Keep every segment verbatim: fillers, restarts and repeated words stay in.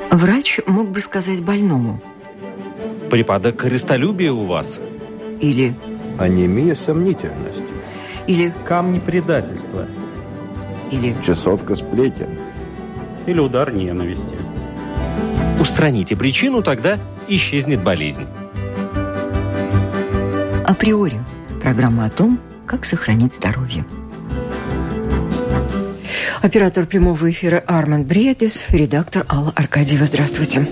Врач мог бы сказать больному: припадок корыстолюбия у вас. Или анемия сомнительности. Или камни предательства. Или часовка сплетен. Или удар ненависти. Устраните причину, тогда исчезнет болезнь. Априори. Программа о том, как сохранить здоровье. Оператор прямого эфира Арманд Бриетис, редактор Алла Аркадьева. Здравствуйте.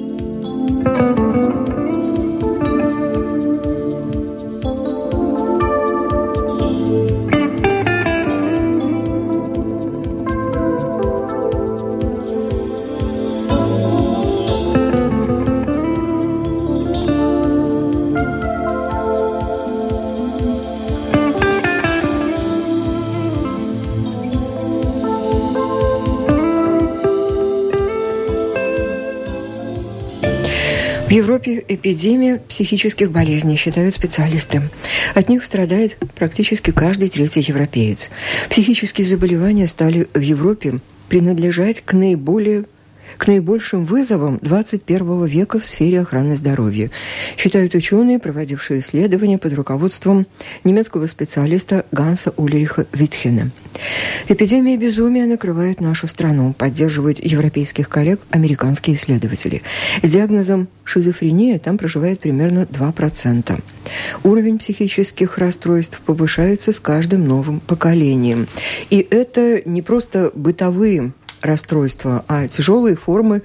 В Европе эпидемия психических болезней, считают специалисты. От них страдает практически каждый третий европеец. Психические заболевания стали в Европе принадлежать к наиболее к наибольшим вызовам двадцать первого века в сфере охраны здоровья, считают ученые, проводившие исследования под руководством немецкого специалиста Ганса Ульриха Витхена. Эпидемия безумия накрывает нашу страну, поддерживают европейских коллег американские исследователи. С диагнозом шизофрения там проживает примерно два процента. Уровень психических расстройств повышается с каждым новым поколением. И это не просто бытовые расстройства, а тяжелые формы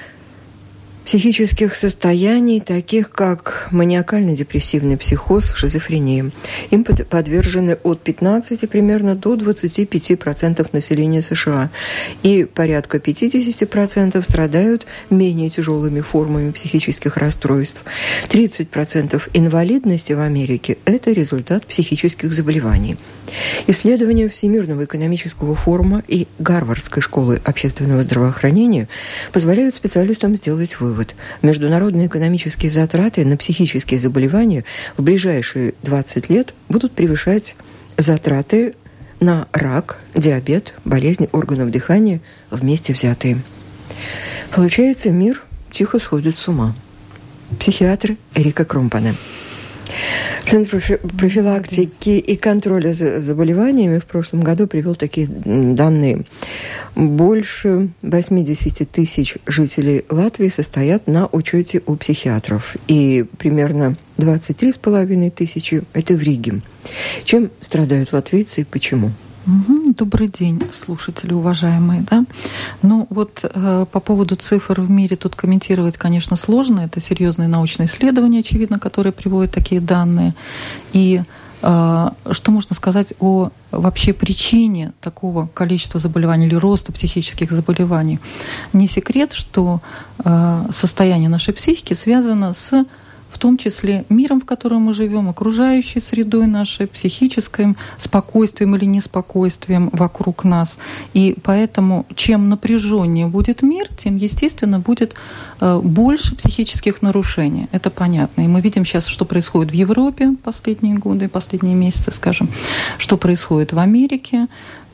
психических состояний, таких как маниакально-депрессивный психоз, шизофрения. Им подвержены от пятнадцати примерно до двадцати пяти процентов населения США. И порядка пятидесяти процентов страдают менее тяжелыми формами психических расстройств. тридцать процентов инвалидности в Америке – это результат психических заболеваний. Исследования Всемирного экономического форума и Гарвардской школы общественного здравоохранения позволяют специалистам сделать вывод. Международные экономические затраты на психические заболевания в ближайшие двадцать лет будут превышать затраты на рак, диабет, болезни органов дыхания вместе взятые. Получается, мир тихо сходит с ума. Психиатр Эрика Крумпане. Центр профилактики и контроля за заболеваниями в прошлом году привел такие данные. Больше восемьдесят тысяч жителей Латвии состоят на учете у психиатров. И примерно двадцать три с половиной тысячи – это в Риге. Чем страдают латвийцы и почему? Угу. Добрый день, слушатели уважаемые. Да? Ну вот э, по поводу цифр в мире тут комментировать, конечно, сложно. Это серьезные научные исследования, очевидно, которые приводят такие данные. И э, что можно сказать о вообще причине такого количества заболеваний или роста психических заболеваний? Не секрет, что э, состояние нашей психики связано с в том числе миром, в котором мы живем, окружающей средой нашей, психическим спокойствием или неспокойствием вокруг нас. И поэтому чем напряженнее будет мир, тем, естественно, будет больше психических нарушений. Это понятно. И мы видим сейчас, что происходит в Европе последние годы, последние месяцы, скажем, что происходит в Америке.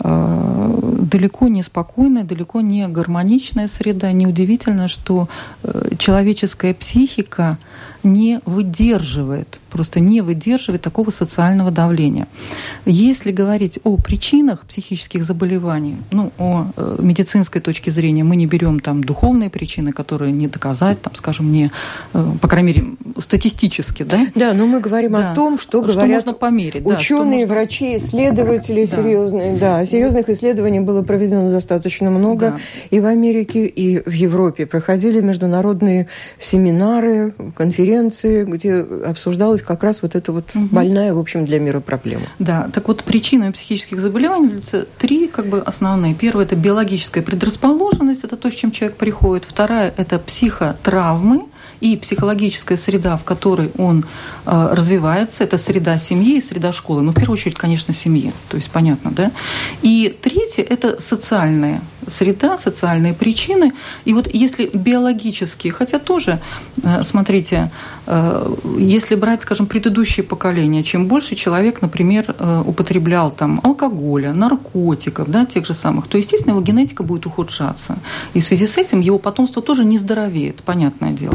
Далеко не спокойная, далеко не гармоничная среда. Неудивительно, что человеческая психика не выдерживает, просто не выдерживает такого социального давления. Если говорить о причинах психических заболеваний, ну, о э, медицинской точке зрения, мы не берем там духовные причины, которые не доказать, там, скажем, не, э, по крайней мере, статистически, да? Да, но мы говорим да. о том, что, что говорят можно померить, ученые, да, врачи, исследователи да. серьезные. Да, серьезных исследований было проведено достаточно много. Да. И в Америке, и в Европе проходили международные семинары, конференции, где обсуждалась как раз вот эта вот угу. больная, в общем, для мира проблема. Да, так вот причиной психических заболеваний являются три как бы основные. Первое – это биологическая предрасположенность, это то, с чем человек приходит. Вторая – это психотравмы и психологическая среда, в которой он э, развивается, это среда семьи и среда школы. Ну, в первую очередь, конечно, семьи, то есть понятно, да? И третье – это социальные среда, социальные причины. И вот если биологически, хотя тоже, смотрите, если брать, скажем, предыдущие поколения, чем больше человек, например, употреблял там алкоголя, наркотиков, да, тех же самых, то, естественно, его генетика будет ухудшаться. И в связи с этим его потомство тоже не здоровеет, понятное дело.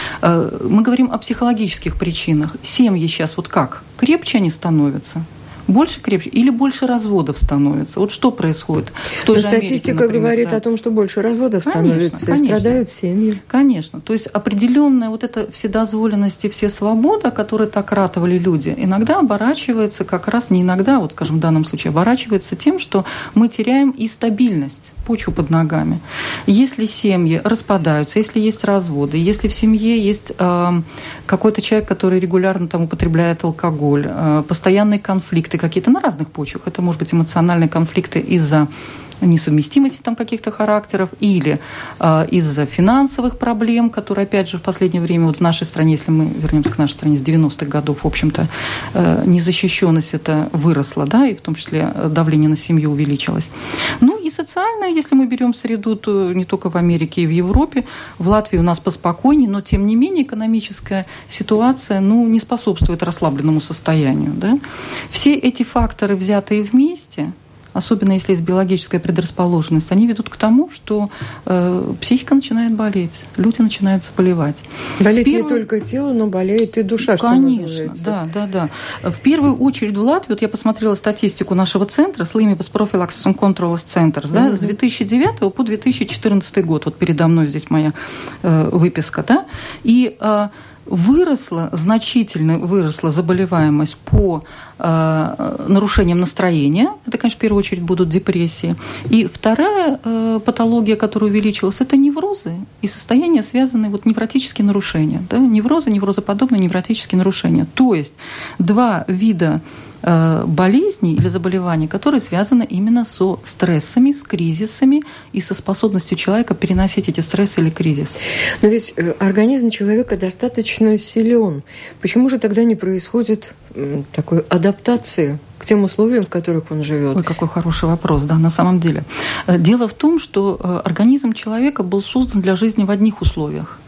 Мы говорим о психологических причинах. Семьи сейчас вот как? Крепче они становятся? Больше крепче или больше разводов становится? Вот что происходит в той Но же Америке, статистика например, говорит да. о том, что больше разводов конечно, становится, конечно. и страдают семьи. Конечно. То есть определенная вот эта вседозволенность и все свобода, которые так ратовали люди, иногда оборачивается как раз, не иногда, вот скажем в данном случае, оборачивается тем, что мы теряем и стабильность, почву под ногами. Если семьи распадаются, если есть разводы, если в семье есть э, какой-то человек, который регулярно там употребляет алкоголь, э, постоянные конфликты какие-то на разных почвах, это может быть эмоциональные конфликты из-за несовместимости там каких-то характеров или э, из-за финансовых проблем, которые, опять же, в последнее время вот в нашей стране, если мы вернемся к нашей стране с девяностых годов, в общем-то, э, незащищенность это выросла, да, и в том числе давление на семью увеличилось. Ну и социальное, если мы берем среду, то не только в Америке и в Европе, в Латвии у нас поспокойнее, но тем не менее экономическая ситуация, ну, не способствует расслабленному состоянию, да. Все эти факторы, взятые вместе, особенно если есть биологическая предрасположенность, они ведут к тому, что э, психика начинает болеть, люди начинают заболевать. Болеет Первый... не только тело, но болеет и душа, что Конечно, называется. да, да, да. В первую очередь в Латвии, вот я посмотрела статистику нашего центра, Slimības Prophylaxis un Controlas Centers, да, mm-hmm. с две тысячи девятого по две тысячи четырнадцатый год, вот передо мной здесь моя э, выписка, да, и э, выросла, значительно выросла заболеваемость по э, нарушениям настроения. Это, конечно, в первую очередь будут депрессии. И вторая э, патология, которая увеличилась, это неврозы и состояния, связанные вот невротические нарушения. Да? Неврозы, неврозоподобные невротические нарушения. То есть два вида болезней или заболеваний, которые связаны именно со стрессами, с кризисами и со способностью человека переносить эти стрессы или кризис. Но ведь организм человека достаточно силен. Почему же тогда не происходит такой адаптации к тем условиям, в которых он живет? Ой, какой хороший вопрос, да, на самом деле. Дело в том, что организм человека был создан для жизни в одних условиях.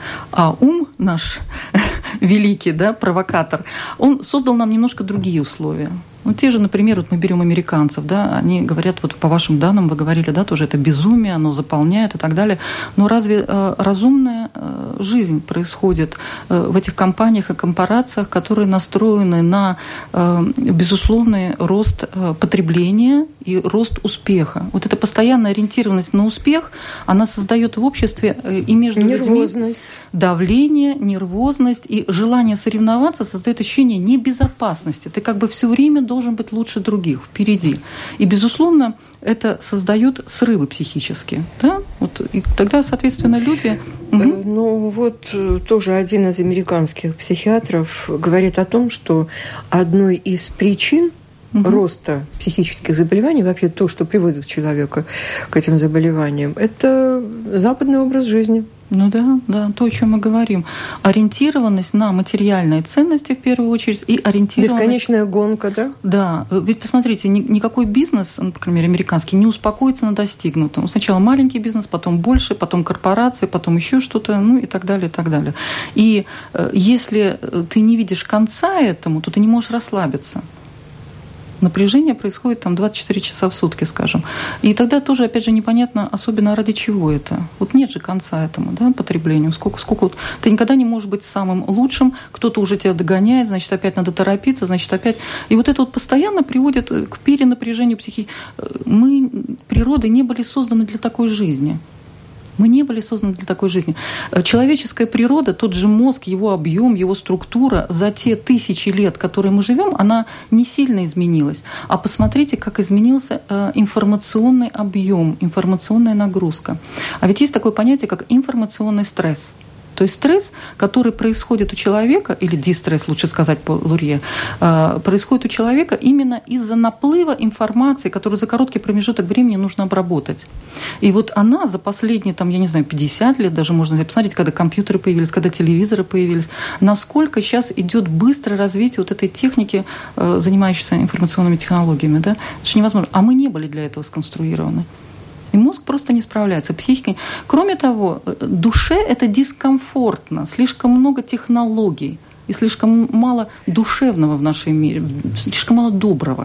А ум наш великий, да, провокатор, он создал нам немножко другие условия. Ну, те же, например, вот мы берем американцев, да, они говорят, вот по вашим данным, вы говорили, да, тоже это безумие, оно заполняет и так далее. Но разве э, разумная э, жизнь происходит э, в этих компаниях и корпорациях, которые настроены на э, безусловный рост э, потребления и рост успеха? Вот эта постоянная ориентированность на успех, она создает в обществе э, и между нервозность. людьми давление, нервозность и желание соревноваться создает ощущение небезопасности. Ты как бы все время должен быть лучше других, впереди. И, безусловно, это создает срывы психические. Да? Вот, и тогда, соответственно, люди... Угу. Ну, вот тоже один из американских психиатров говорит о том, что одной из причин угу. роста психических заболеваний, вообще то, что приводит человека к этим заболеваниям, это западный образ жизни. Ну да, да, то, о чем мы говорим. Ориентированность на материальные ценности, в первую очередь, и ориентированность... Бесконечная гонка, да? Да. Ведь, посмотрите, никакой бизнес, ну, по крайней мере, американский, не успокоится на достигнутом. Сначала маленький бизнес, потом больше, потом корпорации, потом еще что-то, ну и так далее, и так далее. И если ты не видишь конца этому, то ты не можешь расслабиться. Напряжение происходит там двадцать четыре часа в сутки, скажем. И тогда тоже, опять же, непонятно, особенно ради чего это. Вот нет же конца этому, да, потреблению. Сколько, сколько вот... Ты никогда не можешь быть самым лучшим, кто-то уже тебя догоняет, значит, опять надо торопиться, значит, опять... И вот это вот постоянно приводит к перенапряжению психики. Мы, природой, не были созданы для такой жизни. Мы не были созданы для такой жизни. Человеческая природа, тот же мозг, его объем, его структура за те тысячи лет, которые мы живем, она не сильно изменилась. А посмотрите, как изменился информационный объем, информационная нагрузка. А ведь есть такое понятие, как информационный стресс. То есть стресс, который происходит у человека, или дистресс, лучше сказать по Лурье, происходит у человека именно из-за наплыва информации, которую за короткий промежуток времени нужно обработать. И вот она за последние, там, я не знаю, пятьдесят лет, даже можно посмотреть, когда компьютеры появились, когда телевизоры появились, насколько сейчас идет быстрое развитие вот этой техники, занимающейся информационными технологиями. Да? Это же невозможно. А мы не были для этого сконструированы. И мозг просто не справляется, психика. Кроме того, душе это дискомфортно, слишком много технологий и слишком мало душевного в нашем мире, слишком мало доброго.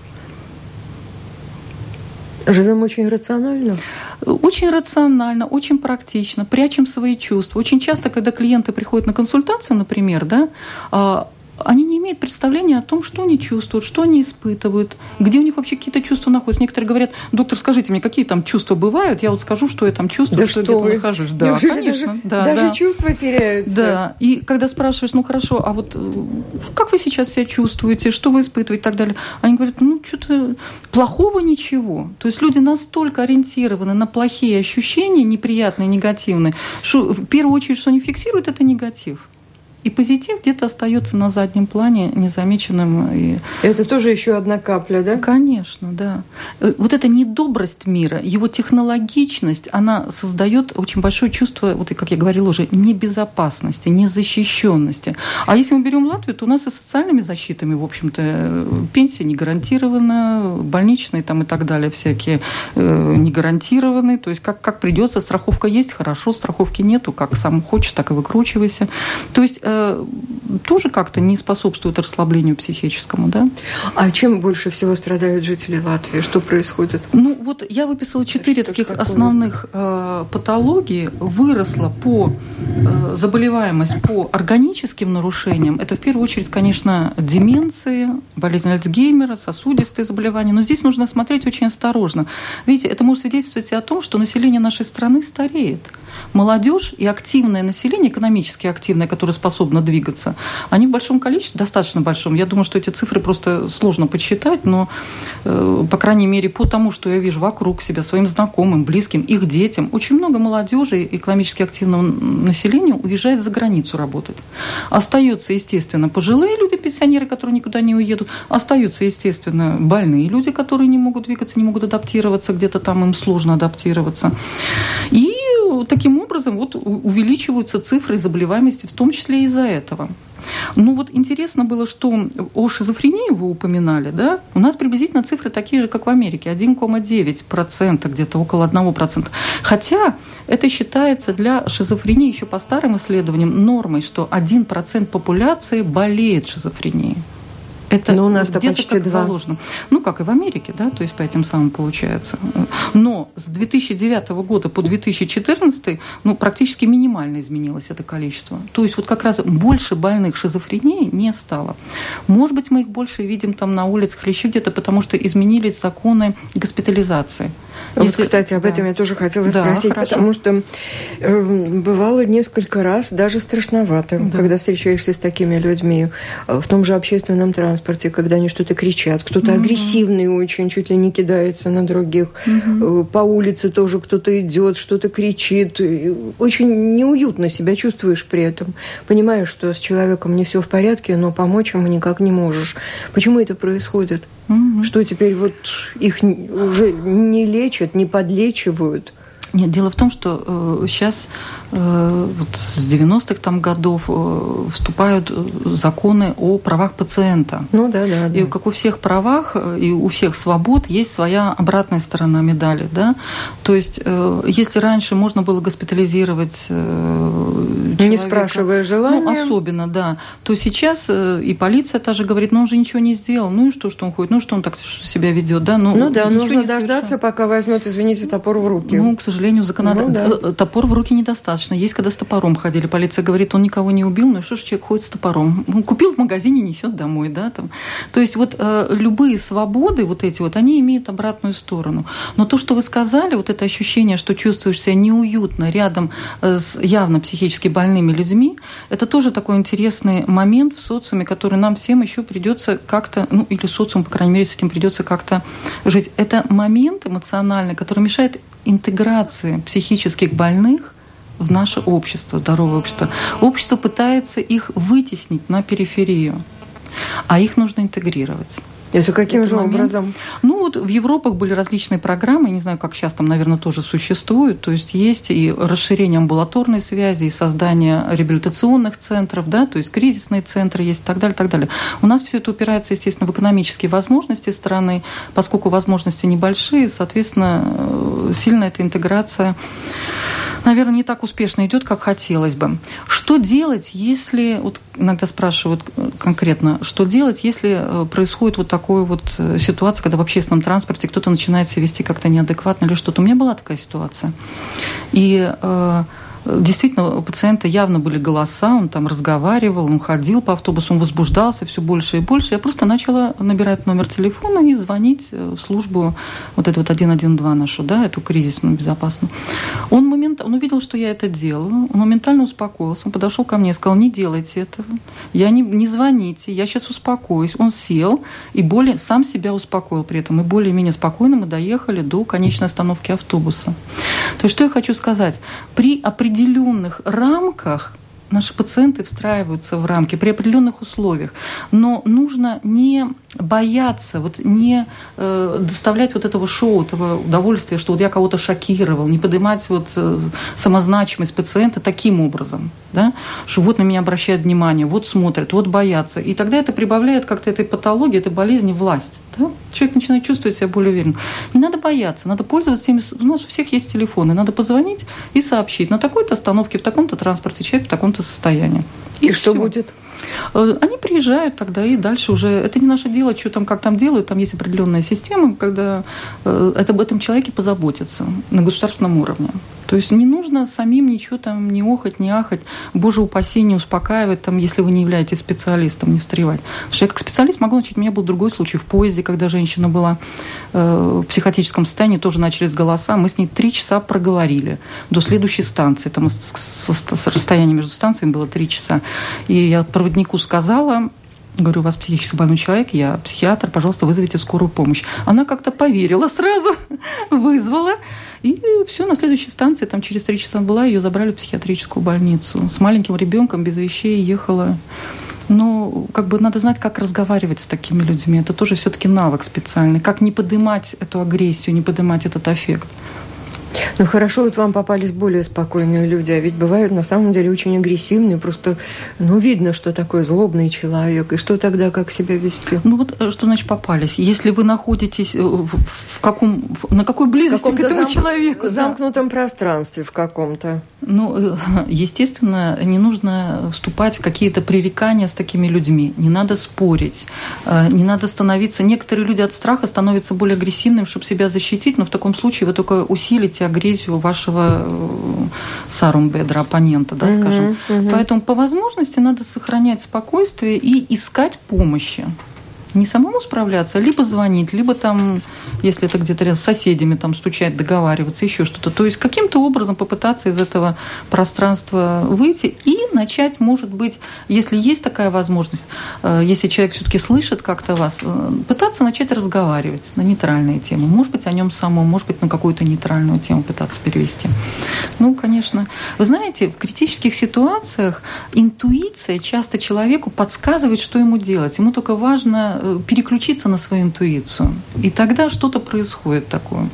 Живем очень рационально? Очень рационально, очень практично, прячем свои чувства. Очень часто, когда клиенты приходят на консультацию, например, да, они не имеют представления о том, что они чувствуют, что они испытывают, где у них вообще какие-то чувства находятся. Некоторые говорят: доктор, скажите мне, какие там чувства бывают? Я вот скажу, что я там чувствую, да что, что где-то вы? нахожусь. Да, неужели конечно. Даже, да, даже да. чувства теряются. Да, и когда спрашиваешь: ну хорошо, а вот как вы сейчас себя чувствуете, что вы испытываете и так далее, они говорят: ну что-то плохого ничего. То есть люди настолько ориентированы на плохие ощущения, неприятные, негативные, что в первую очередь, что они фиксируют, это негатив. И позитив где-то остается на заднем плане, незамеченным. И... Это тоже еще одна капля, да? Конечно, да. Вот эта недобрость мира, его технологичность, она создает очень большое чувство, вот как я говорила уже, небезопасности, незащищенности. А если мы берем Латвию, то у нас и социальными защитами, в общем-то, пенсия не гарантирована, больничные там и так далее всякие э, не гарантированы. То есть как, как придется, страховка есть, хорошо, страховки нету, как сам хочешь, так и выкручивайся. То есть тоже как-то не способствует расслаблению психическому, да? А чем больше всего страдают жители Латвии? Что происходит? Ну, вот я выписала четыре таких такое? основных э, патологии. Выросла по э, заболеваемость по органическим нарушениям. Это в первую очередь, конечно, деменции, болезнь Альцгеймера, сосудистые заболевания. Но здесь нужно смотреть очень осторожно. Видите, это может свидетельствовать о том, что население нашей страны стареет. Молодежь и активное население, экономически активное, которое способно двигаться, они в большом количестве, достаточно большом. Я думаю, что эти цифры просто сложно подсчитать, но, э, по крайней мере, по тому, что я вижу вокруг себя, своим знакомым, близким, их детям, очень много молодежи и экономически активного населения уезжает за границу работать. Остаются, естественно, пожилые люди, пенсионеры, которые никуда не уедут. Остаются, естественно, больные люди, которые не могут двигаться, не могут адаптироваться, где-то там им сложно адаптироваться. И таким образом вот увеличиваются цифры заболеваемости, в том числе из-за этого. Ну вот интересно было, что о шизофрении вы упоминали, да? У нас приблизительно цифры такие же, как в Америке, один целых девять десятых процента, где-то около одного процента. Хотя это считается для шизофрении еще по старым исследованиям нормой, что один процент популяции болеет шизофренией. Это но у нас-то где-то почти как два. заложено. Ну, как и в Америке, да, то есть по этим самым получается. Но с две тысячи девятого года по две тысячи четырнадцатый, ну, практически минимально изменилось это количество. То есть вот как раз больше больных шизофренией не стало. Может быть, мы их больше видим там на улицах или еще где-то, потому что изменились законы госпитализации. Вот, Если... кстати, об этом да. я тоже хотела да, спросить, хорошо. потому что э, бывало несколько раз даже страшновато, да. когда встречаешься с такими людьми в том же общественном транспорте, когда они что-то кричат, кто-то mm-hmm. агрессивный очень, чуть ли не кидается на других, mm-hmm. по улице тоже кто-то идет, что-то кричит, очень неуютно себя чувствуешь при этом, понимаешь, что с человеком не все в порядке, но помочь ему никак не можешь. Почему это происходит? Mm-hmm. Что теперь вот их уже не лечат, не подлечивают? Нет, дело в том, что э, сейчас э, вот с девяностых там годов э, вступают законы о правах пациента. Ну да, да, да. И как у всех правах и у всех свобод есть своя обратная сторона медали, да. То есть, э, если раньше можно было госпитализировать э, человека, не спрашивая желания, ну, особенно, да, то сейчас э, и полиция та же говорит: ну он же ничего не сделал, ну и что, что он ходит, ну что он так себя ведет, да. Ну, ну да, нужно дождаться, совершил. Пока возьмут, извините, топор в руки. Ну, к сожалению, законодательно. Ну, да. Топор в руки недостаточно. Есть, когда с топором ходили. Полиция говорит, он никого не убил, ну и что ж человек ходит с топором? Ну, купил в магазине, несет домой, да, там. То есть вот э, любые свободы вот эти вот, они имеют обратную сторону. Но то, что вы сказали, вот это ощущение, что чувствуешь себя неуютно рядом с явно психически больными людьми, это тоже такой интересный момент в социуме, который нам всем еще придется как-то, ну или социум, по крайней мере, с этим придется как-то жить. Это момент эмоциональный, который мешает интеграции психических больных в наше общество, здоровое общество. Общество пытается их вытеснить на периферию, а их нужно интегрировать. Это каким же момент. образом? Ну вот в Европах были различные программы, я не знаю, как сейчас там, наверное, тоже существуют, то есть есть и расширение амбулаторной связи, и создание реабилитационных центров, да, то есть кризисные центры есть и так далее, и так далее. У нас все это упирается, естественно, в экономические возможности страны, поскольку возможности небольшие, соответственно, сильно эта интеграция, наверное, не так успешно идет, как хотелось бы. Что делать, если, вот иногда спрашивают конкретно, что делать, если происходит вот такая вот ситуация, когда в общественном транспорте кто-то начинает себя вести как-то неадекватно или что-то. У меня была такая ситуация. И э, действительно, у пациента явно были голоса, он там разговаривал, он ходил по автобусу, он возбуждался все больше и больше. Я просто начала набирать номер телефона и звонить в службу вот эту вот один один два нашу, да, эту кризисную, безопасную. Он, момент, он увидел, что я это делаю, он моментально успокоился, он подошел ко мне и сказал: не делайте этого, я не, не звоните, я сейчас успокоюсь. Он сел и более, сам себя успокоил при этом, и более-менее спокойно мы доехали до конечной остановки автобуса. То есть что я хочу сказать? При определенном В определенных рамках наши пациенты встраиваются в рамки, при определенных условиях. Но нужно не бояться, вот не э, доставлять вот этого шоу, этого удовольствия, что вот я кого-то шокировал, не поднимать вот, э, самозначимость пациента таким образом, да? Что вот на меня обращают внимание, вот смотрят, вот боятся. И тогда это прибавляет как-то этой патологии, этой болезни власть. Да? Человек начинает чувствовать себя более уверенно. Не надо бояться, надо пользоваться теми... У нас у всех есть телефоны, надо позвонить и сообщить. На такой-то остановке, в таком-то транспорте человек в таком-то состоянии. И, и что всё. будет? Они приезжают тогда, и дальше уже... Это не наше дело, что там, как там делают. Там есть определенная система, когда это, об этом человеке позаботятся на государственном уровне. То есть не нужно самим ничего там не охать, не ахать. Боже упаси, не успокаивать, там, если вы не являетесь специалистом, не встревать. Потому что я как специалист могу начать. У меня был другой случай в поезде, когда женщина была э, в психотическом состоянии, тоже начались голоса. Мы с ней три часа проговорили до следующей станции. Там с, с, с расстоянием между станциями было три часа. И я проводнику сказала... Говорю: у вас психически больной человек, я психиатр, пожалуйста, вызовите скорую помощь. Она как-то поверила сразу, вызвала. И все, на следующей станции, там через три часа была, ее забрали в психиатрическую больницу. С маленьким ребенком, без вещей ехала. Но как бы надо знать, как разговаривать с такими людьми. Это тоже все-таки навык специальный. Как не поднимать эту агрессию, не поднимать этот аффект. Ну хорошо, вот вам попались более спокойные люди, а ведь бывают на самом деле очень агрессивные, просто, ну, видно, что такой злобный человек, и что тогда, как себя вести? Ну вот что значит попались? Если вы находитесь в, в каком, в, на какой близости к этому зам... человеку? В замкнутом да. пространстве в каком-то. Ну, естественно, не нужно вступать в какие-то пререкания с такими людьми, не надо спорить, не надо становиться... Некоторые люди от страха становятся более агрессивными, чтобы себя защитить, но в таком случае вы только усилите агрессию вашего сарумбедра, оппонента, да, скажем. Uh-huh, uh-huh. Поэтому по возможности надо сохранять спокойствие и искать помощи. Не самому справляться, либо звонить, либо там, если это где-то рядом с соседями, там стучать, договариваться, еще что-то. То есть каким-то образом попытаться из этого пространства выйти и начать, может быть, если есть такая возможность, если человек все-таки слышит как-то вас, пытаться начать разговаривать на нейтральные темы. Может быть, о нем самом, может быть, на какую-то нейтральную тему пытаться перевести. Ну, конечно. Вы знаете, в критических ситуациях интуиция часто человеку подсказывает, что ему делать. Ему только важно переключиться на свою интуицию. И тогда что-то происходит такое.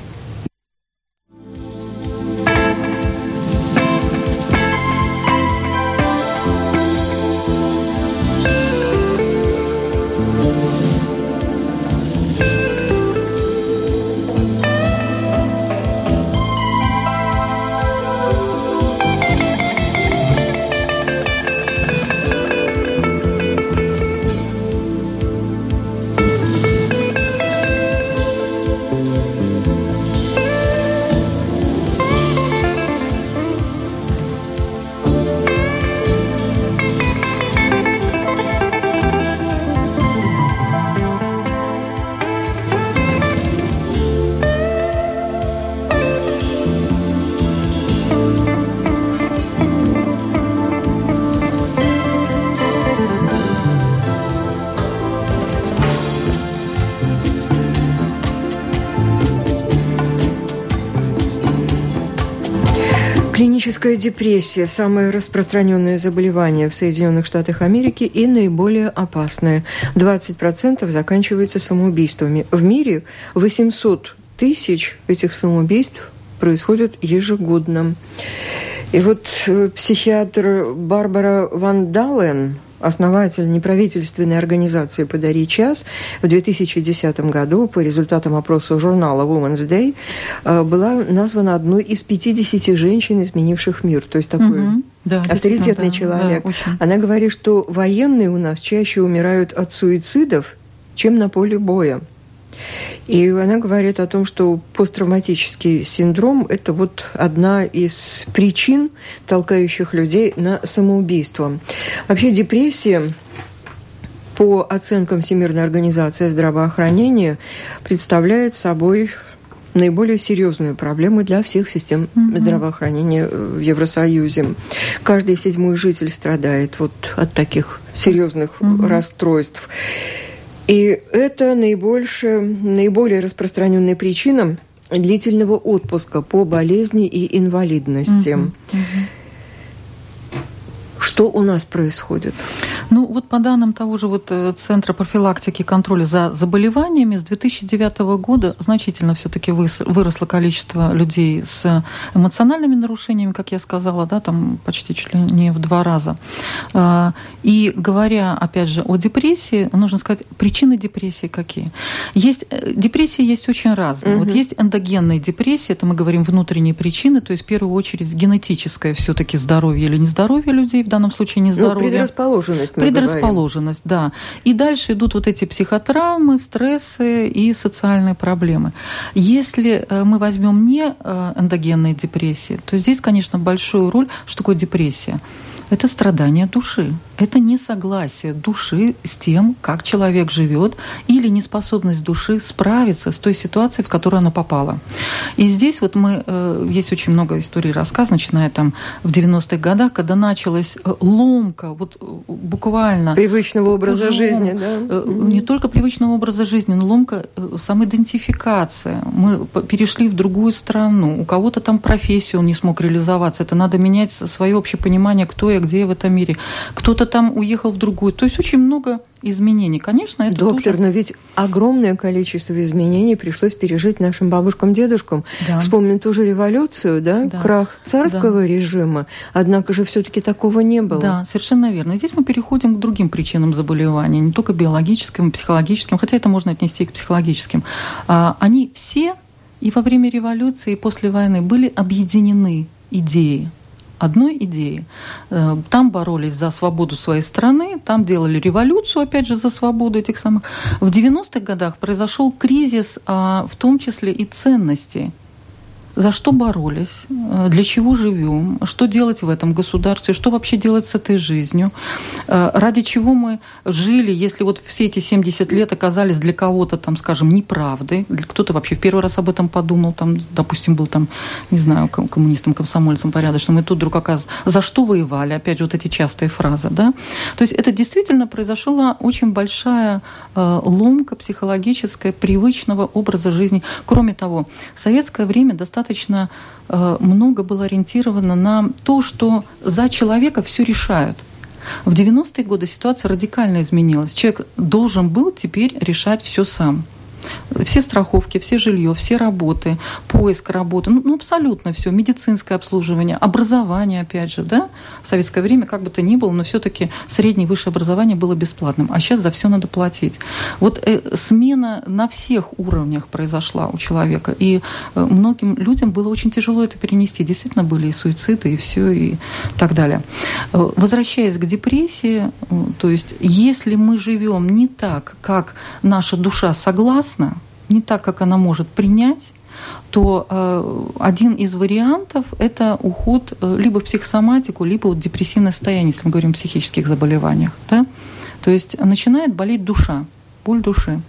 Клиническая депрессия – самое распространенное заболевание в Соединенных Штатах Америки и наиболее опасное. двадцать процентов заканчивается самоубийствами. В мире восемьсот тысяч этих самоубийств происходят ежегодно. И вот психиатр Барбара Ван Дален, основатель неправительственной организации «Подари час», в две тысячи десятом году по результатам опроса журнала Women's Day была названа одной из пятидесяти женщин, изменивших мир. То есть такой угу. да, авторитетный да, человек. Да, Она говорит, что военные у нас чаще умирают от суицидов, чем на поле боя. И она говорит о том, что посттравматический синдром – это вот одна из причин, толкающих людей на самоубийство. Вообще депрессия, по оценкам Всемирной организации здравоохранения, представляет собой наиболее серьезную проблему для всех систем mm-hmm. здравоохранения в Евросоюзе. Каждый седьмой житель страдает вот от таких серьезных mm-hmm. расстройств. И это наибольшая, наиболее распространенная причина длительного отпуска по болезни и инвалидности. Uh-huh. Uh-huh. Что у нас происходит? Ну, вот по данным того же вот Центра профилактики и контроля за заболеваниями, с две тысячи девятого года значительно все-таки выросло количество людей с эмоциональными нарушениями, как я сказала, да, там почти чуть ли не в два раза. И говоря, опять же, о депрессии, нужно сказать, причины депрессии какие. Есть, депрессии есть очень разные. Угу. Вот есть эндогенные депрессии, это мы говорим внутренние причины, то есть в первую очередь генетическое все-таки здоровье или нездоровье людей, в данном случае нездоровье. Ну, предрасположенность. Предрасположенность, да. И дальше идут вот эти психотравмы, стрессы и социальные проблемы. Если мы возьмем не эндогенные депрессии, то здесь, конечно, большую роль, что такое депрессия. Это страдание души. Это несогласие души с тем, как человек живет, или неспособность души справиться с той ситуацией, в которую она попала. И здесь вот мы, есть очень много историй, рассказов, начиная там в девяностых годах, когда началась ломка, вот буквально... Привычного образа жизни, да? Не только привычного образа жизни, но ломка самоидентификации. Мы перешли в другую страну, у кого-то там профессию он не смог реализоваться, это надо менять свое общее понимание, кто я, где я в этом мире. Кто-то там уехал в другую. То есть очень много изменений. Конечно, это Доктор, тоже... но ведь огромное количество изменений пришлось пережить нашим бабушкам, дедушкам. Да. Вспомним ту же революцию, да? Да. Крах царского да. режима. Однако же все-таки такого не было. Да, совершенно верно. И здесь мы переходим к другим причинам заболевания, не только биологическим, психологическим, хотя это можно отнести и к психологическим. Они все и во время революции, и после войны были объединены идеей. Одной идеи. Там боролись за свободу своей страны, там делали революцию, опять же, за свободу этих самых. В девяностых годах произошел кризис, в том числе и ценностей. За что боролись, для чего живем, что делать в этом государстве, что вообще делать с этой жизнью, ради чего мы жили, если вот все эти семьдесят лет оказались для кого-то, там, скажем, неправдой, кто-то вообще в первый раз об этом подумал, там, допустим, был там, не знаю, коммунистом, комсомольцем порядочным, и тут вдруг оказывается, за что воевали, опять же, вот эти частые фразы, да. То есть это действительно произошла очень большая ломка психологическая привычного образа жизни. Кроме того, в советское время достаточно Достаточно много было ориентировано на то, что за человека все решают. В девяностые годы ситуация радикально изменилась. Человек должен был теперь решать все сам. Все страховки, все жилье, все работы, поиск работы, ну, ну абсолютно все, медицинское обслуживание, образование, опять же, да, в советское время как бы то ни было, но все-таки среднее и высшее образование было бесплатным, а сейчас за все надо платить. Вот э, смена на всех уровнях произошла у человека, и э, многим людям было очень тяжело это перенести. Действительно были и суициды, и все, и так далее. Э, возвращаясь к депрессии, э, то есть если мы живем не так, как наша душа согласна, не так, как она может принять, то э, один из вариантов – это уход э, либо в психосоматику, либо в депрессивное состояние, если мы говорим о психических заболеваниях. Да? То есть начинает болеть душа, боль души.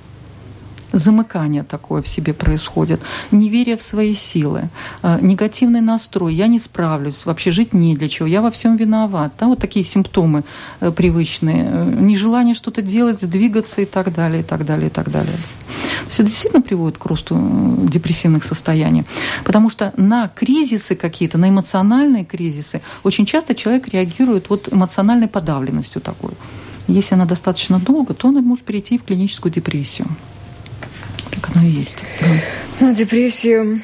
Замыкание такое в себе происходит, неверие в свои силы, негативный настрой, я не справлюсь, вообще жить не для чего, я во всем виноват. Да, вот такие симптомы привычные, нежелание что-то делать, двигаться и так далее, и так далее, и так далее. Все действительно приводит к росту депрессивных состояний. Потому что на кризисы какие-то, на эмоциональные кризисы очень часто человек реагирует вот эмоциональной подавленностью такой. Если она достаточно долго, то она может перейти в клиническую депрессию. Как оно и есть. Да. Ну, депрессия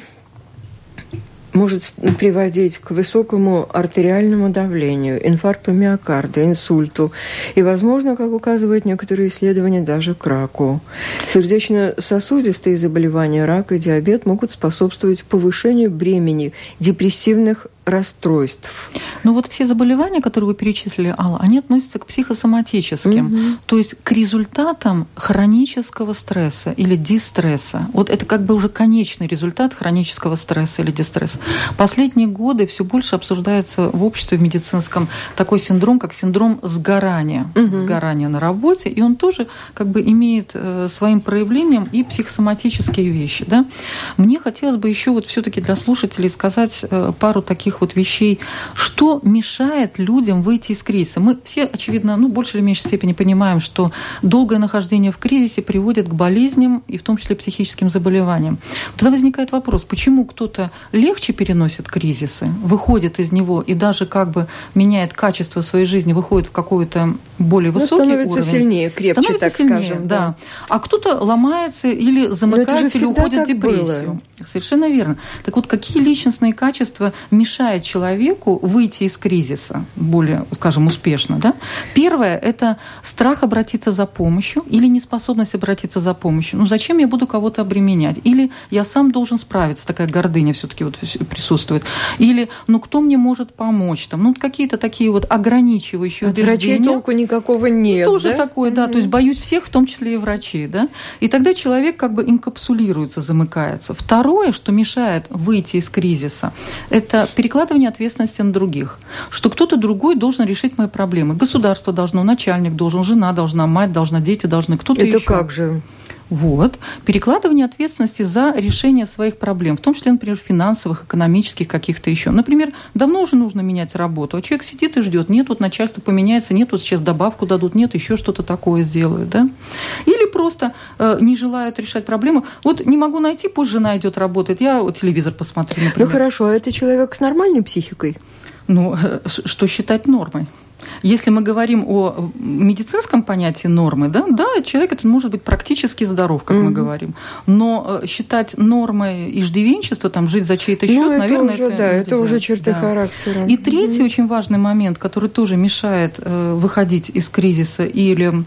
может приводить к высокому артериальному давлению, инфаркту миокарда, инсульту и, возможно, как указывают некоторые исследования, даже к раку. Сердечно-сосудистые заболевания, рак и диабет могут способствовать повышению бремени депрессивных расстройств. Ну вот все заболевания, которые вы перечислили, Алла, они относятся к психосоматическим, mm-hmm. то есть к результатам хронического стресса или дистресса. Вот это как бы уже конечный результат хронического стресса или дистресса. Последние годы все больше обсуждается в обществе в медицинском такой синдром, как синдром сгорания, mm-hmm. сгорания на работе, и он тоже как бы имеет э, своим проявлением и психосоматические вещи. Да? Мне хотелось бы еще вот все-таки для слушателей сказать э, пару таких вот вещей, что мешает людям выйти из кризиса. Мы все, очевидно, ну, в большей или меньшей степени понимаем, что долгое нахождение в кризисе приводит к болезням и в том числе психическим заболеваниям. Тогда возникает вопрос, почему кто-то легче переносит кризисы, выходит из него и даже как бы меняет качество своей жизни, выходит в какой-то более высокий ну, становится уровень. сильнее, крепче, становится так сильнее, скажем. Да. Да. А кто-то ломается или замыкается, или уходит в депрессию. Было. Совершенно верно. Так вот, какие личностные качества мешают человеку выйти из кризиса более, скажем, успешно? Да? Первое – это страх обратиться за помощью или неспособность обратиться за помощью. Ну, зачем я буду кого-то обременять? Или я сам должен справиться, такая гордыня все-таки вот присутствует. Или, ну, кто мне может помочь? Там, ну, какие-то такие вот ограничивающие От убеждения. От врачей толку никакого нет. Тоже да? такое, да. Mm-hmm. То есть боюсь всех, в том числе и врачей. Да? И тогда человек как бы инкапсулируется, замыкается. Второе, что мешает выйти из кризиса, это перекладывание ответственности на других. Что кто-то другой должен решить мои проблемы. Государство должно, начальник должен, жена должна, мать должна, дети должны, кто-то это еще. Это как же? Вот. Перекладывание ответственности за решение своих проблем, в том числе, например, финансовых, экономических каких-то еще. Например, давно уже нужно менять работу, а человек сидит и ждет. Нет, вот начальство поменяется, нет, вот сейчас добавку дадут, нет, еще что-то такое сделают. Да? Или просто э, не желают решать проблему. Вот не могу найти, пусть жена идет работает, я вот телевизор посмотрю, например. Ну хорошо, а это человек с нормальной психикой? Ну, э, что считать нормой? Если мы говорим о медицинском понятии нормы, да, да, человек это может быть практически здоров, как mm-hmm. мы говорим. Но считать нормой иждивенчество, там, жить за чей-то счет, ну, наверное, уже, это да, это уже черты да. характера. И третий mm-hmm. очень важный момент, который тоже мешает э, выходить из кризиса или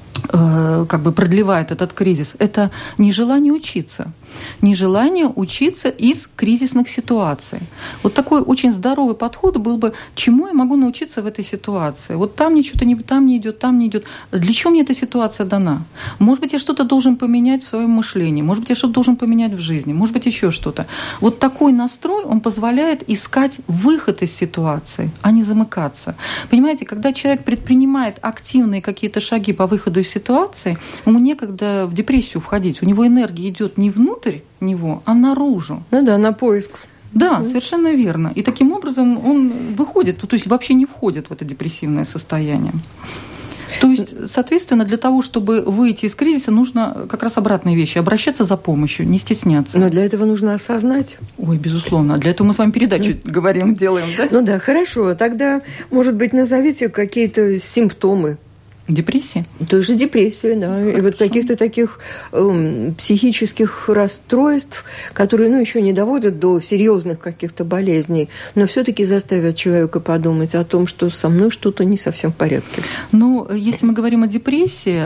э, как бы продлевает этот кризис, это нежелание учиться. Нежелание учиться из кризисных ситуаций. Вот такой очень здоровый подход был бы, чему я могу научиться в этой ситуации. Вот там мне что-то не, там не идет, там не идет. Для чего мне эта ситуация дана? Может быть, я что-то должен поменять в своем мышлении, может быть, я что-то должен поменять в жизни, может быть, еще что-то. Вот такой настрой, он позволяет искать выход из ситуации, а не замыкаться. Понимаете, когда человек предпринимает активные какие-то шаги по выходу из ситуации, ему некогда в депрессию входить, у него энергия идет не внутрь него, а наружу. Ну да, на поиск. Да, mm-hmm. совершенно верно. И таким образом он выходит, то есть вообще не входит в это депрессивное состояние. То есть, соответственно, для того, чтобы выйти из кризиса, нужно как раз обратные вещи. Обращаться за помощью, не стесняться. Но для этого нужно осознать. Ой, безусловно. Для этого мы с вами передачу mm-hmm. говорим, делаем, да? Ну да, хорошо. Тогда, может быть, назовите какие-то симптомы депрессии? Той же депрессии, да. Хорошо. И вот каких-то таких э, психических расстройств, которые, ну, еще не доводят до серьезных каких-то болезней, но все-таки заставят человека подумать о том, что со мной что-то не совсем в порядке. Ну, если мы говорим о депрессии,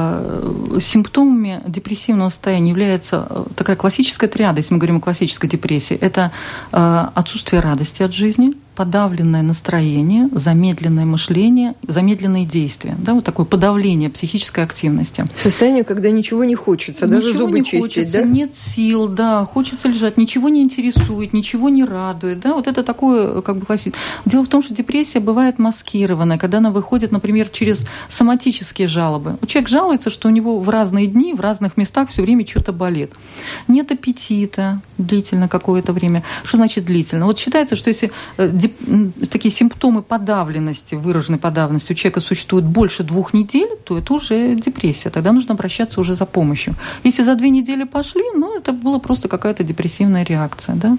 э, симптомами депрессивного состояния является такая классическая триада, если мы говорим о классической депрессии, это э, отсутствие радости от жизни, подавленное настроение, замедленное мышление, замедленные действия. Да, вот такое подавление психической активности. Состояние, когда ничего не хочется, ничего даже зубы не чистить, хочется, да? Нет сил, да, хочется лежать, ничего не интересует, ничего не радует. Да, вот это такое, как бы, классическое. Дело в том, что депрессия бывает маскированная, когда она выходит, например, через соматические жалобы. Человек жалуется, что у него в разные дни, в разных местах все время что-то болит. Нет аппетита длительно какое-то время. Что значит длительно? Вот считается, что если депрессия такие симптомы подавленности, выраженной подавленности у человека существуют больше двух недель, то это уже депрессия. Тогда нужно обращаться уже за помощью. Если за две недели пошли, ну, это была просто какая-то депрессивная реакция. Да?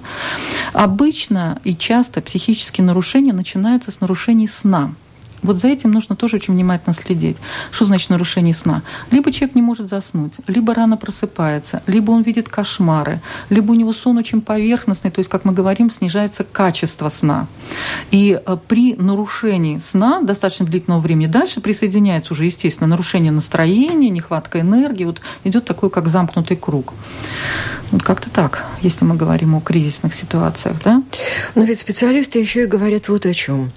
Обычно и часто психические нарушения начинаются с нарушений сна. Вот за этим нужно тоже очень внимательно следить. Что значит нарушение сна? Либо человек не может заснуть, либо рано просыпается, либо он видит кошмары, либо у него сон очень поверхностный, то есть, как мы говорим, снижается качество сна. И при нарушении сна достаточно длительного времени дальше присоединяется уже, естественно, нарушение настроения, нехватка энергии. Вот идет такой, как замкнутый круг. Вот как-то так, если мы говорим о кризисных ситуациях, да? Но ведь специалисты еще и говорят вот о чем.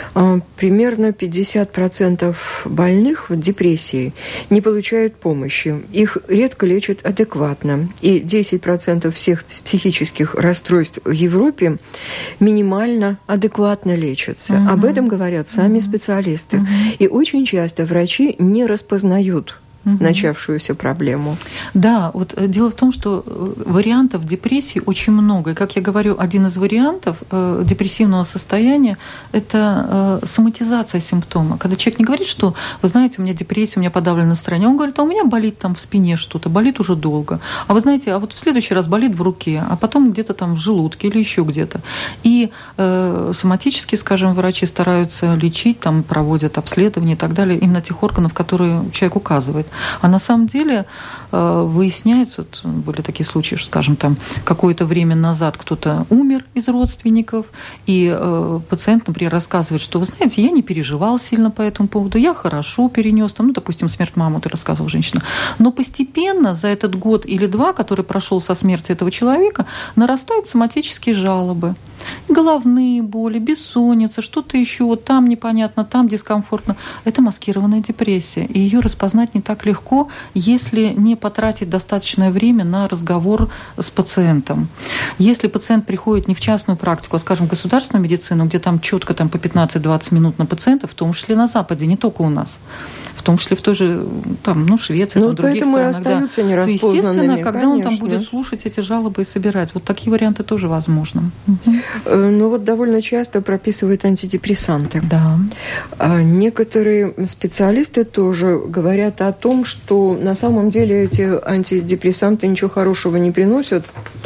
Примерно пятьдесят процентов больных депрессией не получают помощи. Их редко лечат адекватно. И десять процентов всех психических расстройств в Европе минимально адекватно лечатся. Угу. Об этом говорят сами угу. специалисты. Угу. И очень часто врачи не распознают угу. начавшуюся проблему. Да, вот дело в том, что вариантов депрессии очень много. И, как я говорю, один из вариантов э, депрессивного состояния – это э, соматизация симптома. Когда человек не говорит, что, вы знаете, у меня депрессия, у меня подавленное настроение, он говорит, а у меня болит там в спине что-то, болит уже долго. А вы знаете, а вот в следующий раз болит в руке, а потом где-то там в желудке или еще где-то. И э, соматически, скажем, врачи стараются лечить, там проводят обследования и так далее, именно тех органов, которые человек указывает. А на самом деле э, выясняется, вот были такие случаи, что, скажем, там какое-то время назад кто-то умер из родственников, и э, пациент, например, рассказывает, что, вы знаете, я не переживал сильно по этому поводу, я хорошо перенес, там, ну, допустим, смерть мамы, ты рассказывала, женщина. Но постепенно за этот год или два, который прошел со смерти этого человека, нарастают соматические жалобы. Головные боли, бессонница, что-то еще, вот там непонятно, там дискомфортно. Это маскированная депрессия, и ее распознать не так легко, если не потратить достаточное время на разговор с пациентом. Если пациент приходит не в частную практику, а, скажем, в государственную медицину, где там четко там, по пятнадцать-двадцать минут на пациента, в том числе на Западе, не только у нас, в том числе в той же там, ну, Швеции, там, других странах. Остаются да. То, естественно, когда конечно. Он там будет слушать эти жалобы и собирать, вот такие варианты тоже возможны. Угу. Ну вот довольно часто прописывают антидепрессанты. Да. А некоторые специалисты тоже говорят о том, что на самом деле эти антидепрессанты ничего хорошего не приносят.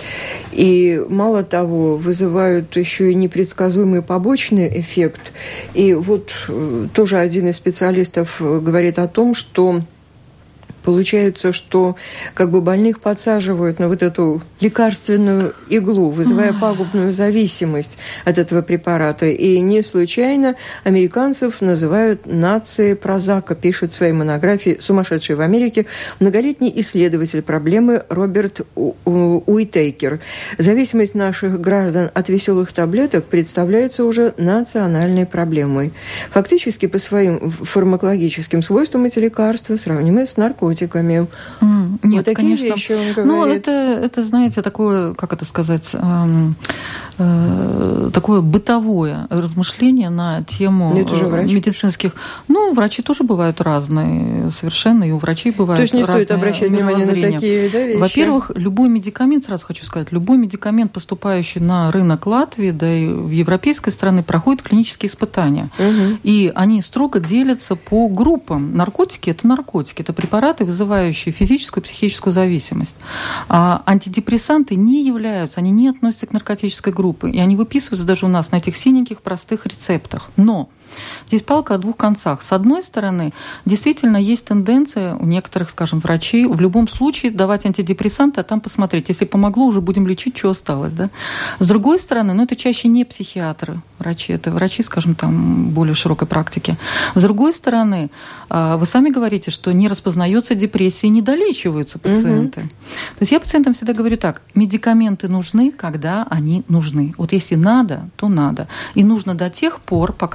И мало того, вызывают еще и непредсказуемый побочный эффект. И вот тоже один из специалистов говорит о том, что получается, что как бы больных подсаживают на вот эту лекарственную иглу, вызывая пагубную зависимость от этого препарата. И не случайно американцев называют нацией Прозака, пишет в своей монографии «Сумасшедший в Америке» многолетний исследователь проблемы Роберт Уитейкер. Зависимость наших граждан от веселых таблеток представляется уже национальной проблемой. Фактически по своим фармакологическим свойствам эти лекарства сравнимы с наркотиками. Mm, нет, вот такие конечно. Вещи он говорит. Ну, это, это, знаете, такое, как это сказать, эм, э, такое бытовое размышление на тему медицинских. Ну, врачи тоже бывают разные совершенно, и у врачей бывают разные. То есть не стоит обращать внимание на такие, да, вещи? Во-первых, любой медикамент, сразу хочу сказать, любой медикамент, поступающий на рынок Латвии, да и в европейской стране, проходит клинические испытания. Угу. И они строго делятся по группам. Наркотики – это наркотики, это препараты, вызывающие физическую и психическую зависимость. А антидепрессанты не являются, они не относятся к наркотической группе, и они выписываются даже у нас на этих синеньких простых рецептах. Но здесь палка о двух концах. С одной стороны, действительно есть тенденция у некоторых, скажем, врачей в любом случае давать антидепрессанты, а там посмотреть. Если помогло, уже будем лечить, что осталось. Да? С другой стороны, ну, это чаще не психиатры, врачи, это врачи, скажем, там, более широкой практики. С другой стороны, вы сами говорите, что не распознается депрессия и не долечиваются пациенты. Угу. То есть я пациентам всегда говорю так, медикаменты нужны, когда они нужны. Вот если надо, то надо. И нужно до тех пор, пока пациент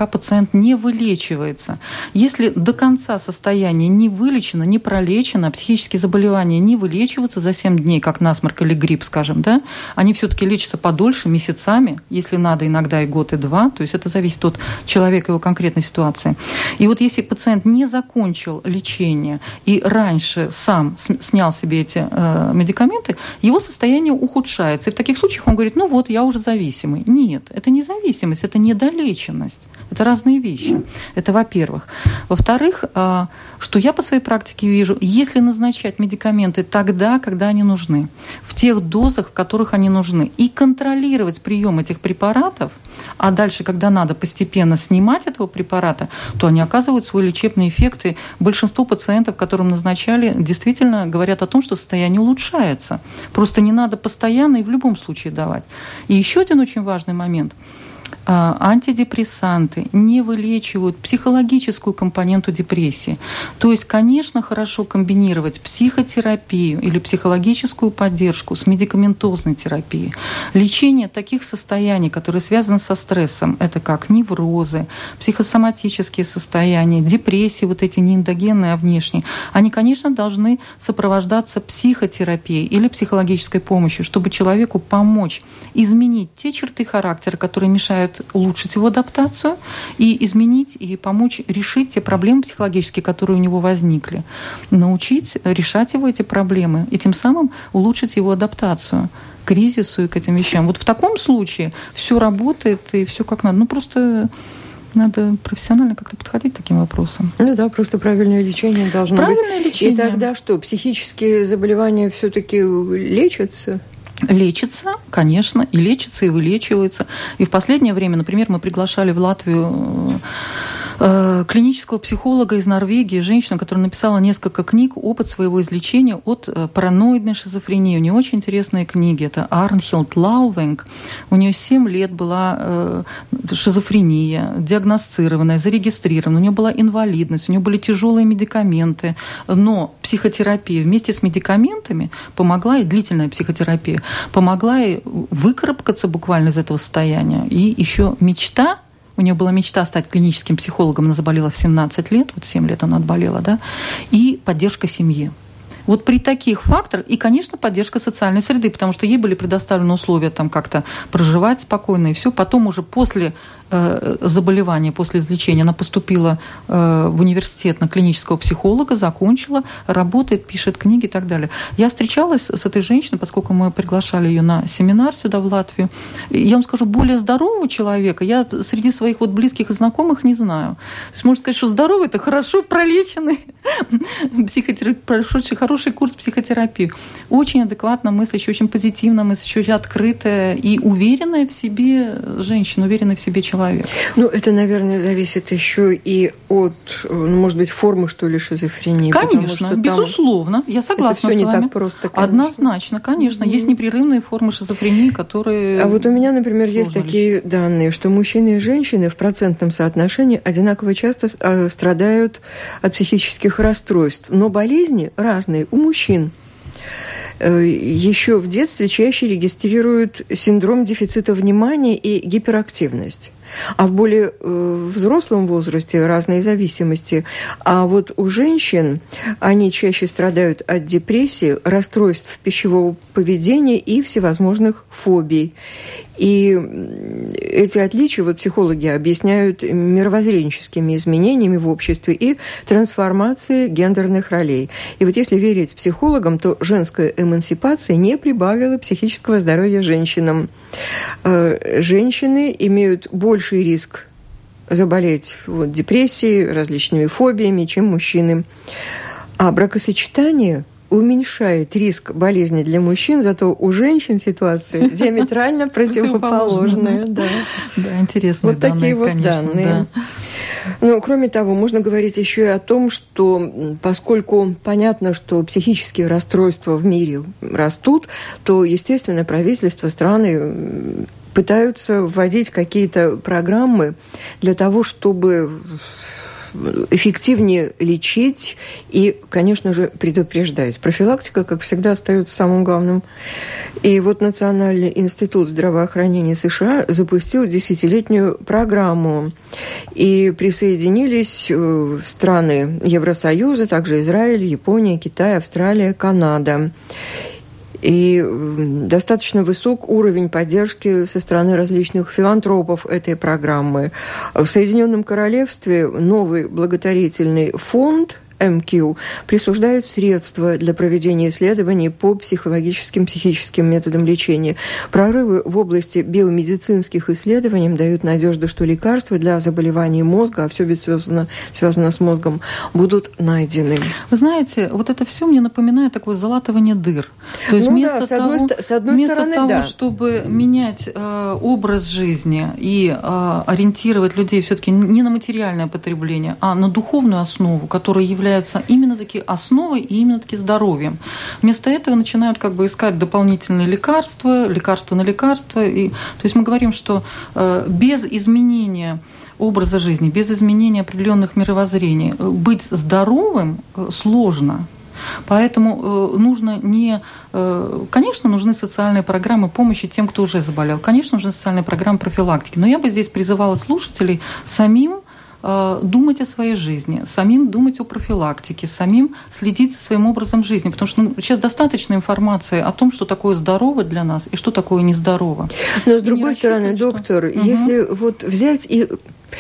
пациент не вылечивается. Если до конца состояние не вылечено, не пролечено, психические заболевания не вылечиваются за семь дней, как насморк или грипп, скажем, да, они все-таки лечатся подольше, месяцами, если надо, иногда и год, и два. То есть это зависит от человека, его конкретной ситуации. И вот если пациент не закончил лечение и раньше сам снял себе эти э, медикаменты, его состояние ухудшается. И в таких случаях он говорит, ну вот, я уже зависимый. Нет, это не зависимость, это недолеченность. Это разные вещи. Это во-первых. Во-вторых, э, что я по своей практике вижу, если назначать медикаменты тогда, когда они нужны, в тех дозах, в которых они нужны, и контролировать прием этих препаратов, а дальше, когда надо постепенно снимать этого препарата, то они оказывают свой лечебный эффект. И большинство пациентов, которым назначали, действительно говорят о том, что состояние улучшается. Просто не надо постоянно и в любом случае давать. И еще один очень важный момент. Антидепрессанты не вылечивают психологическую компоненту депрессии. То есть, конечно, хорошо комбинировать психотерапию или психологическую поддержку с медикаментозной терапией. Лечение таких состояний, которые связаны со стрессом, это как неврозы, психосоматические состояния, депрессии, вот эти не эндогенные, а внешние, они, конечно, должны сопровождаться психотерапией или психологической помощью, чтобы человеку помочь изменить те черты характера, которые мешают улучшить его адаптацию и изменить и помочь решить те проблемы психологические, которые у него возникли. Научить решать его эти проблемы и тем самым улучшить его адаптацию к кризису и к этим вещам. Вот в таком случае все работает и все как надо. Ну, просто надо профессионально как-то подходить к таким вопросам. Ну да, просто правильное лечение должно правильное быть. Лечение. И тогда что, психические заболевания все-таки лечатся? Лечится, конечно, и лечится, и вылечивается. И в последнее время, например, мы приглашали в Латвию клинического психолога из Норвегии, женщину, которая написала несколько книг, опыт своего излечения от параноидной шизофрении. У нее очень интересные книги. Это Арнхилд Лаувенг. У нее семь лет была шизофрения, диагностированная, зарегистрирована. У нее была инвалидность, у нее были тяжелые медикаменты. Но психотерапия вместе с медикаментами помогла, и длительная психотерапия, помогла ей выкарабкаться буквально из этого состояния. И еще мечта. У нее была мечта стать клиническим психологом, она заболела в семнадцать лет, вот семь лет она отболела, да, и поддержка семьи. Вот при таких факторах, и, конечно, поддержка социальной среды, потому что ей были предоставлены условия там как-то проживать спокойно, и все. Потом уже после э, заболевания, после излечения она поступила э, в университет на клинического психолога, закончила, работает, пишет книги и так далее. Я встречалась с этой женщиной, поскольку мы приглашали ее на семинар сюда, в Латвию. Я вам скажу, более здорового человека я среди своих вот близких и знакомых не знаю. То есть можно сказать, что здоровый – это хорошо пролеченный, психотерапевт, прошедший хороший курс психотерапии. Очень адекватно мыслящая, очень позитивно мыслящая, очень открытая и уверенная в себе женщина, уверенная в себе человек. Ну, это, наверное, зависит еще и от, ну, может быть, формы, что ли, шизофрении. Конечно, безусловно. Я согласна это все с не вами. Так просто, конечно. Однозначно, конечно. Mm-hmm. Есть непрерывные формы шизофрении, которые... А вот у меня, например, есть такие лечить. данные, что мужчины и женщины в процентном соотношении одинаково часто страдают от психических расстройств. Но болезни разные. У мужчин еще в детстве чаще регистрируют синдром дефицита внимания и гиперактивность. А в более э, взрослом возрасте разные зависимости. А вот у женщин они чаще страдают от депрессии, расстройств пищевого поведения и всевозможных фобий. И эти отличия вот психологи объясняют мировоззренческими изменениями в обществе и трансформацией гендерных ролей. И вот если верить психологам, то женская эмансипация не прибавила психического здоровья женщинам. Женщины имеют больший риск заболеть вот, депрессией, различными фобиями, чем мужчины. А бракосочетание уменьшает риск болезни для мужчин, зато у женщин ситуация диаметрально противоположная. Да, да, интересные вот такие вот данные. Ну, кроме того, можно говорить еще и о том, что поскольку понятно, что психические расстройства в мире растут, то, естественно, правительство страны пытаются вводить какие-то программы для того, чтобы эффективнее лечить и, конечно же, предупреждать. Профилактика, как всегда, остается самым главным. И вот Национальный институт здравоохранения США запустил десятилетнюю программу. И присоединились страны Евросоюза, также Израиль, Япония, Китай, Австралия, Канада. И достаточно высок уровень поддержки со стороны различных филантропов этой программы. В Соединенном Королевстве новый благотворительный фонд эм кью присуждают средства для проведения исследований по психологическим, психическим методам лечения. Прорывы в области биомедицинских исследований дают надежду, что лекарства для заболеваний мозга, а все ведь связано, связано с мозгом, будут найдены. Вы знаете, вот это все мне напоминает такое залатывание дыр. То есть ну вместо да, с того, одной, с одной вместо стороны, того да. чтобы менять э, образ жизни и э, ориентировать людей все-таки не на материальное потребление, а на духовную основу, которая является являются именно таки основой и именно таки здоровьем. Вместо этого начинают как бы искать дополнительные лекарства, лекарства на лекарства. И, то есть мы говорим, что э, без изменения образа жизни, без изменения определенных мировоззрений быть здоровым сложно. Поэтому э, нужно не... Э, конечно, нужны социальные программы помощи тем, кто уже заболел. Конечно, нужны социальные программы профилактики. Но я бы здесь призывала слушателей самим думать о своей жизни, самим думать о профилактике, самим следить за своим образом жизни. Потому что ну, сейчас достаточно информации о том, что такое здорово для нас и что такое нездорово. Но с и другой стороны, доктор, что... если угу. вот взять и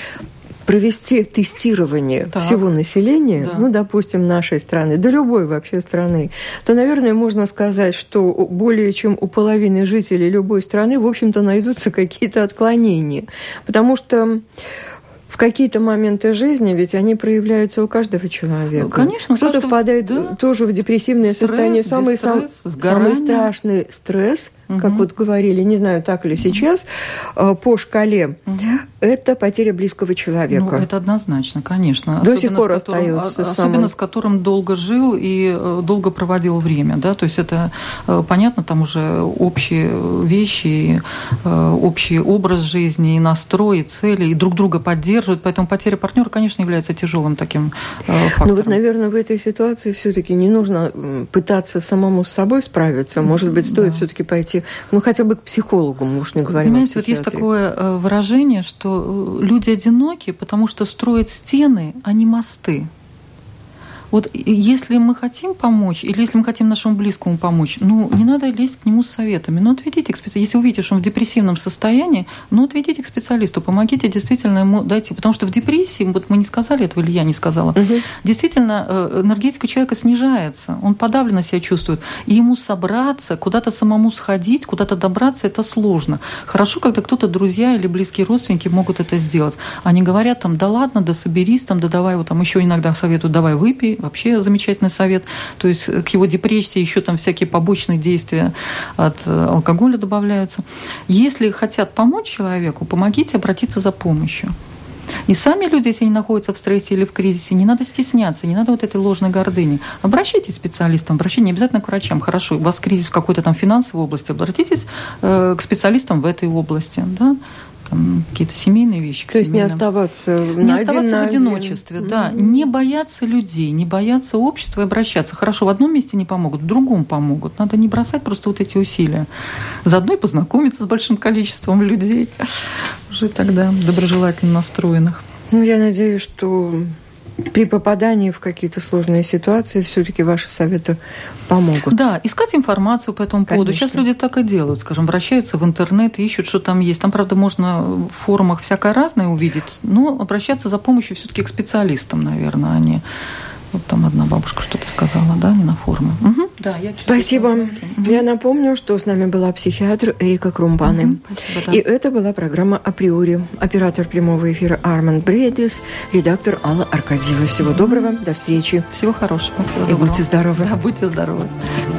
провести тестирование так. всего населения, да. ну, допустим, нашей страны, да любой вообще страны, то, наверное, можно сказать, что более чем у половины жителей любой страны, в общем-то, найдутся какие-то отклонения. Потому что в какие-то моменты жизни, ведь они проявляются у каждого человека. Ну, конечно, кто-то каждого, впадает да. тоже в депрессивное стресс, состояние. Самый, сам, самый страшный стресс, угу. как вот говорили, не знаю, так ли сейчас, угу. по шкале, угу. это потеря близкого человека. Ну, это однозначно, конечно. До особенно сих пор с которым, остается. Особенно самым... с которым долго жил и долго проводил время. Да? То есть это, понятно, там уже общие вещи, общий образ жизни, и настрой, и цели, и друг друга поддерживают. Поэтому потеря партнера, конечно, является тяжелым таким фактором. Ну вот, наверное, в этой ситуации все-таки не нужно пытаться самому с собой справиться. Может быть, стоит да. все-таки пойти, ну, хотя бы к психологу, мы уж не говорим о психиатре. Понимаете, вот есть такое выражение, что люди одиноки, потому что строят стены, а не мосты. Вот если мы хотим помочь, или если мы хотим нашему близкому помочь, ну, не надо лезть к нему с советами. Ну, отведите к специалисту. Если увидите, что он в депрессивном состоянии, ну, отведите к специалисту, помогите действительно ему дойти. Потому что в депрессии, вот мы не сказали этого, или я не сказала, угу. действительно энергетика человека снижается, он подавленно себя чувствует. И ему собраться, куда-то самому сходить, куда-то добраться, это сложно. Хорошо, когда кто-то, друзья или близкие родственники могут это сделать. Они говорят там, да ладно, да соберись, там, да давай, вот там еще иногда советуют, давай выпей. Вообще замечательный совет. То есть к его депрессии еще там всякие побочные действия от алкоголя добавляются. Если хотят помочь человеку, помогите обратиться за помощью. И сами люди, если они находятся в стрессе или в кризисе, не надо стесняться, не надо вот этой ложной гордыни. Обращайтесь к специалистам, обращайтесь не обязательно к врачам. Хорошо, у вас кризис в какой-то там финансовой области, обратитесь э, к специалистам в этой области, да? Там, какие-то семейные вещи. То есть не оставаться, не на оставаться один, в на одиночестве, один. Да. Mm-hmm. Не бояться людей, не бояться общества и обращаться. Хорошо, в одном месте не помогут, в другом помогут. Надо не бросать просто вот эти усилия. Заодно и познакомиться с большим количеством людей, уже тогда доброжелательно настроенных. Ну, я надеюсь, что при попадании в какие-то сложные ситуации все-таки ваши советы помогут. Да, искать информацию по этому поводу. Конечно. Сейчас люди так и делают, скажем, обращаются в интернет, ищут, что там есть. Там, правда, можно в форумах всякое разное увидеть, но обращаться за помощью все-таки к специалистам, наверное, а не... Вот там одна бабушка что-то сказала, да, не на форуме. Угу. Да, я Спасибо. Угу. Я напомню, что с нами была психиатр Эрика Крумбаны. Угу. Спасибо, да. И это была программа «Априори». Оператор прямого эфира Арманд Бредис, редактор Алла Аркадьева. Всего доброго, до встречи. Всего хорошего. Всего И доброго. Будьте здоровы. Да, будьте здоровы.